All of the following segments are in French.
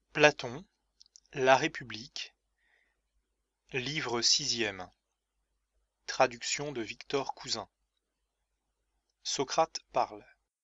Platon, La République, livre sixième, traduction de Victor Cousin. Socrate parle.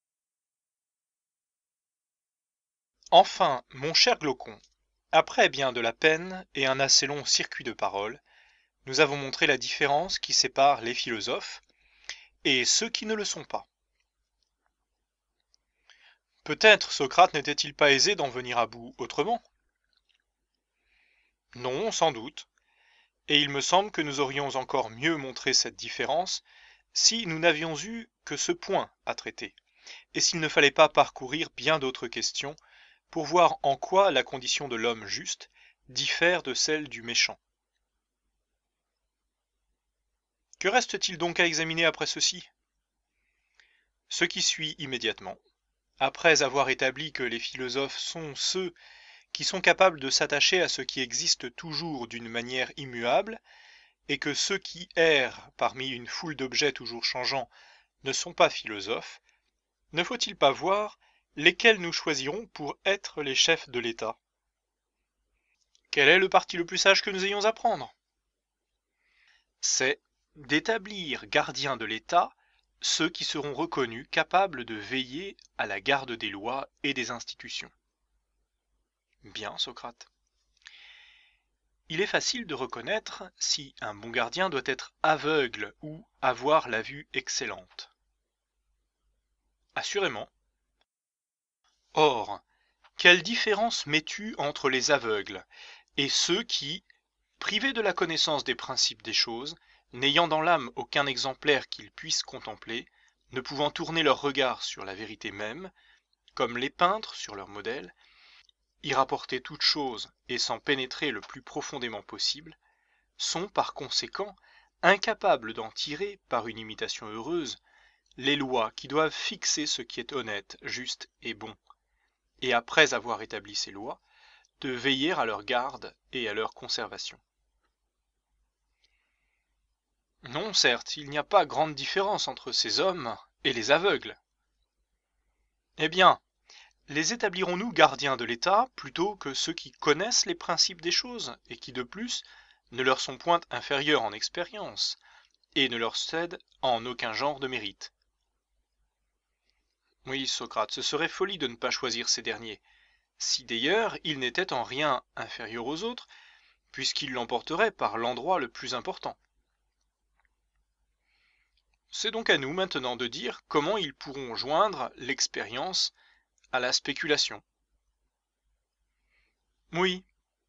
Enfin, mon cher Glaucon, après bien de la peine et un assez long circuit de paroles, nous avons montré la différence qui sépare les philosophes et ceux qui ne le sont pas. Peut-être Socrate n'était-il pas aisé d'en venir à bout autrement? Non, sans doute, et il me semble que nous aurions encore mieux montré cette différence si nous n'avions eu que ce point à traiter, et s'il ne fallait pas parcourir bien d'autres questions pour voir en quoi la condition de l'homme juste diffère de celle du méchant. Que reste-t-il donc à examiner après ceci? Ce qui suit immédiatement, après avoir établi que les philosophes sont ceux qui sont capables de s'attacher à ce qui existe toujours d'une manière immuable, et que ceux qui errent parmi une foule d'objets toujours changeants ne sont pas philosophes, ne faut-il pas voir lesquels nous choisirons pour être les chefs de l'État? Quel est le parti le plus sage que nous ayons à prendre? C'est d'établir gardiens de l'État ceux qui seront reconnus capables de veiller à la garde des lois et des institutions. Bien, Socrate. Il est facile de reconnaître si un bon gardien doit être aveugle ou avoir la vue excellente. Assurément. Or, quelle différence mets-tu entre les aveugles et ceux qui, privés de la connaissance des principes des choses, n'ayant dans l'âme aucun exemplaire qu'ils puissent contempler, ne pouvant tourner leur regard sur la vérité même, comme les peintres sur leurs modèles, y rapporter toute chose et s'en pénétrer le plus profondément possible, sont par conséquent incapables d'en tirer, par une imitation heureuse, les lois qui doivent fixer ce qui est honnête, juste et bon, et après avoir établi ces lois, de veiller à leur garde et à leur conservation. Non, certes, il n'y a pas grande différence entre ces hommes et les aveugles. Eh bien, les établirons-nous gardiens de l'État plutôt que ceux qui connaissent les principes des choses et qui, de plus, ne leur sont point inférieurs en expérience et ne leur cèdent en aucun genre de mérite? Oui, Socrate, ce serait folie de ne pas choisir ces derniers, si d'ailleurs ils n'étaient en rien inférieurs aux autres, puisqu'ils l'emporteraient par l'endroit le plus important. C'est donc à nous maintenant de dire comment ils pourront joindre l'expérience à la spéculation. Oui.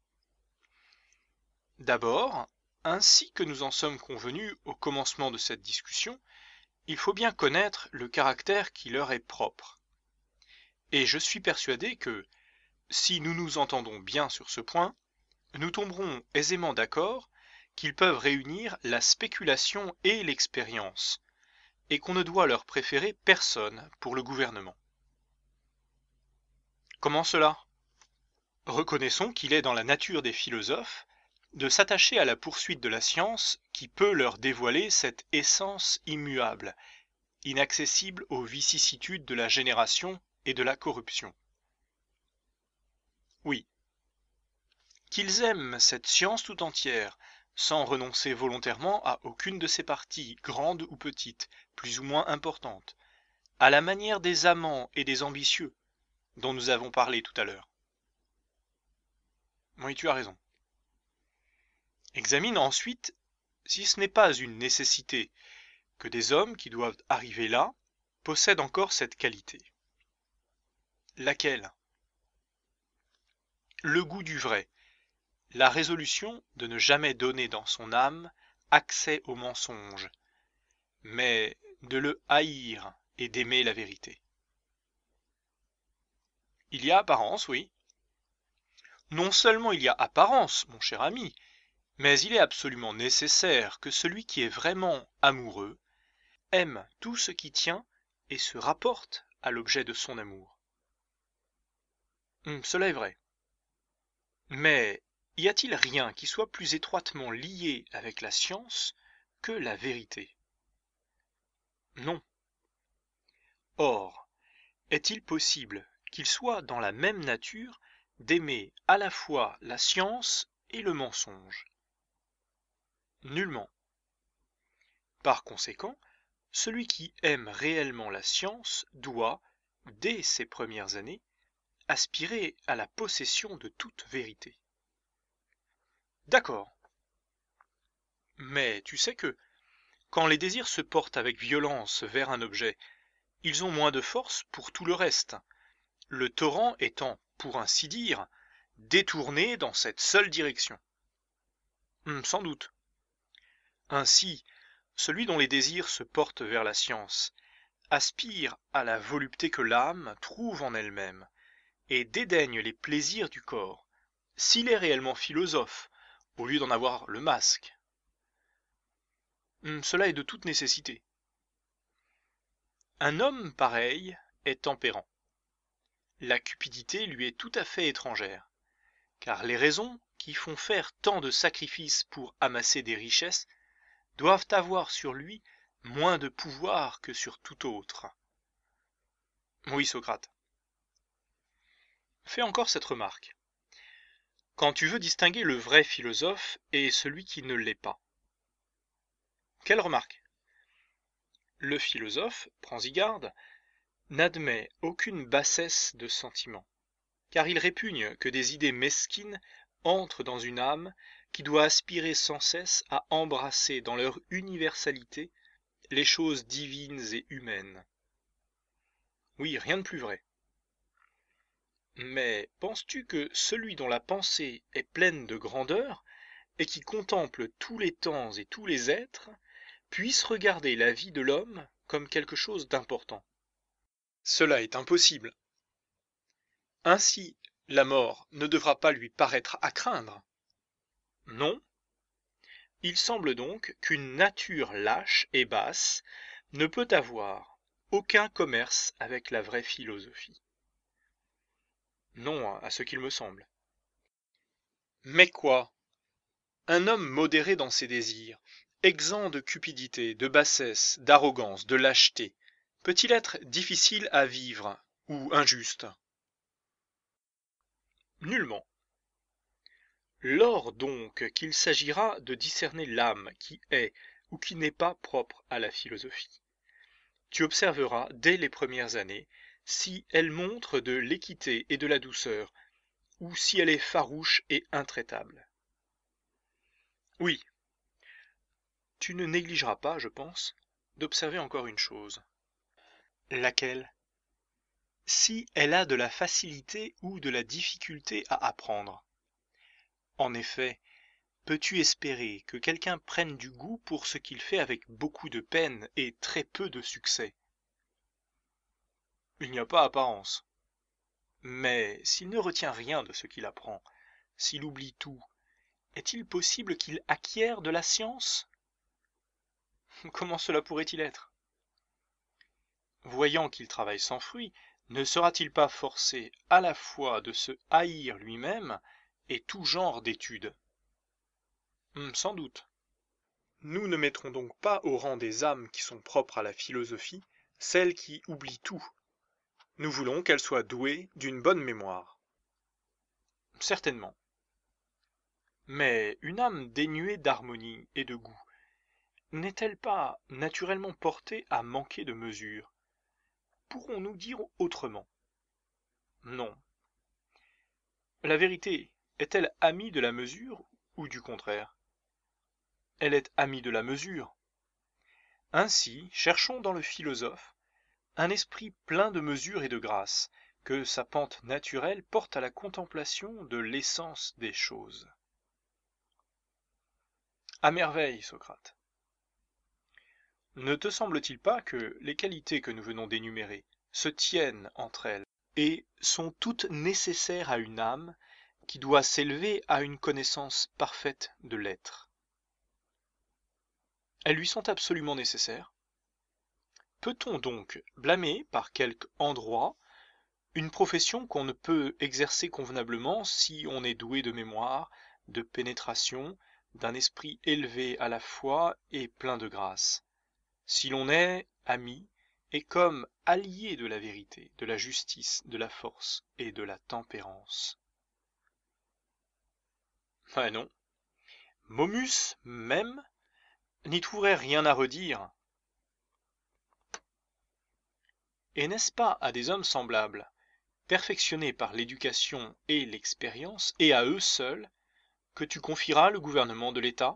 D'abord, ainsi que nous en sommes convenus au commencement de cette discussion, il faut bien connaître le caractère qui leur est propre. Et je suis persuadé que, si nous nous entendons bien sur ce point, nous tomberons aisément d'accord qu'ils peuvent réunir la spéculation et l'expérience, et qu'on ne doit leur préférer personne pour le gouvernement. Comment cela? Reconnaissons qu'il est dans la nature des philosophes de s'attacher à la poursuite de la science qui peut leur dévoiler cette essence immuable, inaccessible aux vicissitudes de la génération et de la corruption. Oui. Qu'ils aiment cette science tout entière, sans renoncer volontairement à aucune de ses parties, grandes ou petites, plus ou moins importantes, à la manière des amants et des ambitieux, dont nous avons parlé tout à l'heure. Oui, tu as raison. Examine ensuite si ce n'est pas une nécessité que des hommes qui doivent arriver là possèdent encore cette qualité. Laquelle? Le goût du vrai, la résolution de ne jamais donner dans son âme accès au mensonge, mais de le haïr et d'aimer la vérité. Il y a apparence, oui. Non seulement il y a apparence, mon cher ami, mais il est absolument nécessaire que celui qui est vraiment amoureux aime tout ce qui tient et se rapporte à l'objet de son amour. Cela est vrai. Mais y a-t-il rien qui soit plus étroitement lié avec la science que la vérité? Non. Or, est-il possible qu'il soit dans la même nature d'aimer à la fois la science et le mensonge? Nullement. Par conséquent, celui qui aime réellement la science doit, dès ses premières années, aspirer à la possession de toute vérité. D'accord. Mais tu sais que, quand les désirs se portent avec violence vers un objet, ils ont moins de force pour tout le reste, le torrent étant, pour ainsi dire, détourné dans cette seule direction. Sans doute. Ainsi, celui dont les désirs se portent vers la science aspire à la volupté que l'âme trouve en elle-même, et dédaigne les plaisirs du corps, s'il est réellement philosophe, au lieu d'en avoir le masque. Cela est de toute nécessité. Un homme pareil est tempérant. La cupidité lui est tout à fait étrangère, car les raisons qui font faire tant de sacrifices pour amasser des richesses doivent avoir sur lui moins de pouvoir que sur tout autre. Oui, Socrate. Fais encore cette remarque. Quand tu veux distinguer le vrai philosophe et celui qui ne l'est pas. Quelle remarque? Le philosophe, prends-y garde, n'admet aucune bassesse de sentiment, car il répugne que des idées mesquines entrent dans une âme qui doit aspirer sans cesse à embrasser dans leur universalité les choses divines et humaines. Oui, rien de plus vrai. Mais penses-tu que celui dont la pensée est pleine de grandeur et qui contemple tous les temps et tous les êtres puisse regarder la vie de l'homme comme quelque chose d'important? Cela est impossible. Ainsi, la mort ne devra pas lui paraître à craindre. Non. Il semble donc qu'une nature lâche et basse ne peut avoir aucun commerce avec la vraie philosophie. Non, à ce qu'il me semble. Mais quoi? Un homme modéré dans ses désirs, exempt de cupidité, de bassesse, d'arrogance, de lâcheté, peut-il être difficile à vivre ou injuste? Nullement. Lors donc qu'il s'agira de discerner l'âme qui est ou qui n'est pas propre à la philosophie, tu observeras dès les premières années si elle montre de l'équité et de la douceur, ou si elle est farouche et intraitable. Oui, tu ne négligeras pas, je pense, d'observer encore une chose. Laquelle? Si elle a de la facilité ou de la difficulté à apprendre. En effet, peux-tu espérer que quelqu'un prenne du goût pour ce qu'il fait avec beaucoup de peine et très peu de succès? Il n'y a pas apparence. Mais s'il ne retient rien de ce qu'il apprend, s'il oublie tout, est-il possible qu'il acquiert de la science? Comment cela pourrait-il être? Voyant qu'il travaille sans fruit, ne sera-t-il pas forcé à la fois de se haïr lui-même et tout genre d'études? Sans doute. Nous ne mettrons donc pas au rang des âmes qui sont propres à la philosophie celles qui oublient tout. Nous voulons qu'elles soient douées d'une bonne mémoire. Certainement. Mais une âme dénuée d'harmonie et de goût n'est-elle pas naturellement portée à manquer de mesure? Pourrons-nous dire autrement? Non. La vérité est-elle amie de la mesure ou du contraire? Elle est amie de la mesure. Ainsi, cherchons dans le philosophe un esprit plein de mesure et de grâce, que sa pente naturelle porte à la contemplation de l'essence des choses. À merveille, Socrate. Ne te semble-t-il pas que les qualités que nous venons d'énumérer se tiennent entre elles et sont toutes nécessaires à une âme qui doit s'élever à une connaissance parfaite de l'être? Elles lui sont absolument nécessaires. Peut-on donc blâmer par quelque endroit une profession qu'on ne peut exercer convenablement si on est doué de mémoire, de pénétration, d'un esprit élevé à la fois et plein de grâce, si l'on est ami et comme allié de la vérité, de la justice, de la force et de la tempérance? Ah non. Momus, même, n'y trouverait rien à redire. Et n'est-ce pas à des hommes semblables, perfectionnés par l'éducation et l'expérience, et à eux seuls, que tu confieras le gouvernement de l'État?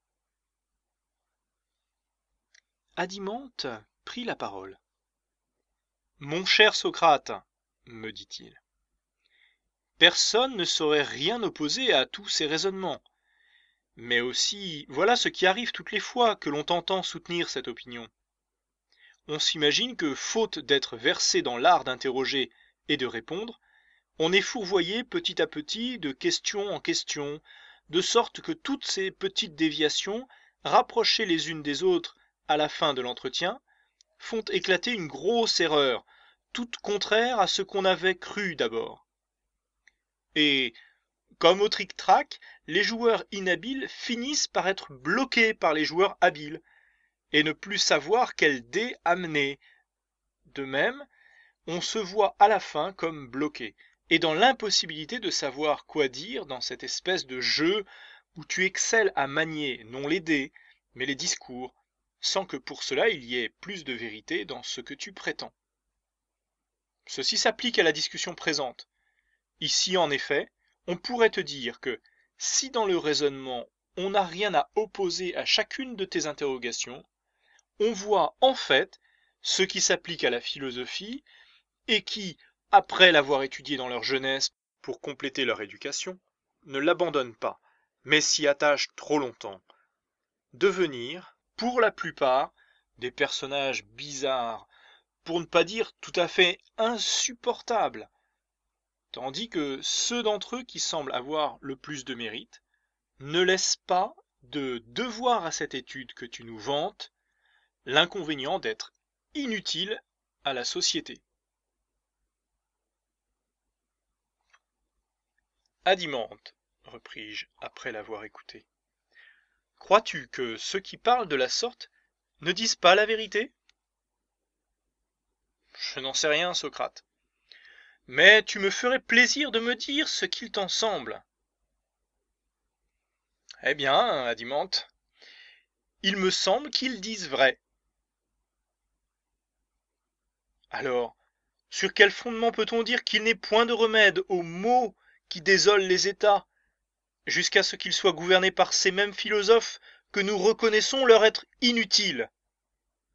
Adimante prit la parole. Mon cher Socrate, me dit-il, personne ne saurait rien opposer à tous ces raisonnements. Mais aussi, voilà ce qui arrive toutes les fois que l'on t'entend soutenir cette opinion. On s'imagine que, faute d'être versé dans l'art d'interroger et de répondre, on est fourvoyé petit à petit de question en question, de sorte que toutes ces petites déviations, rapprochées les unes des autres à la fin de l'entretien, font éclater une grosse erreur, toute contraire à ce qu'on avait cru d'abord. Et, comme au tric-trac, les joueurs inhabiles finissent par être bloqués par les joueurs habiles, et ne plus savoir quel dé amener. De même, on se voit à la fin comme bloqué, et dans l'impossibilité de savoir quoi dire dans cette espèce de jeu où tu excelles à manier non les dés, mais les discours, sans que pour cela il y ait plus de vérité dans ce que tu prétends. Ceci s'applique à la discussion présente. Ici, en effet, on pourrait te dire que, si dans le raisonnement on n'a rien à opposer à chacune de tes interrogations, on voit en fait ce qui s'applique à la philosophie et qui, après l'avoir étudié dans leur jeunesse pour compléter leur éducation, ne l'abandonnent pas, mais s'y attachent trop longtemps. Devenir, pour la plupart, des personnages bizarres, pour ne pas dire tout à fait insupportables, tandis que ceux d'entre eux qui semblent avoir le plus de mérite ne laissent pas de devoir à cette étude que tu nous vantes l'inconvénient d'être inutile à la société. Adimante, repris-je après l'avoir écouté, crois-tu que ceux qui parlent de la sorte ne disent pas la vérité? Je n'en sais rien, Socrate. Mais tu me ferais plaisir de me dire ce qu'il t'en semble. Eh bien, Adimante, il me semble qu'ils disent vrai. Alors, sur quel fondement peut-on dire qu'il n'est point de remède aux maux qui désolent les États, jusqu'à ce qu'ils soient gouvernés par ces mêmes philosophes que nous reconnaissons leur être inutiles?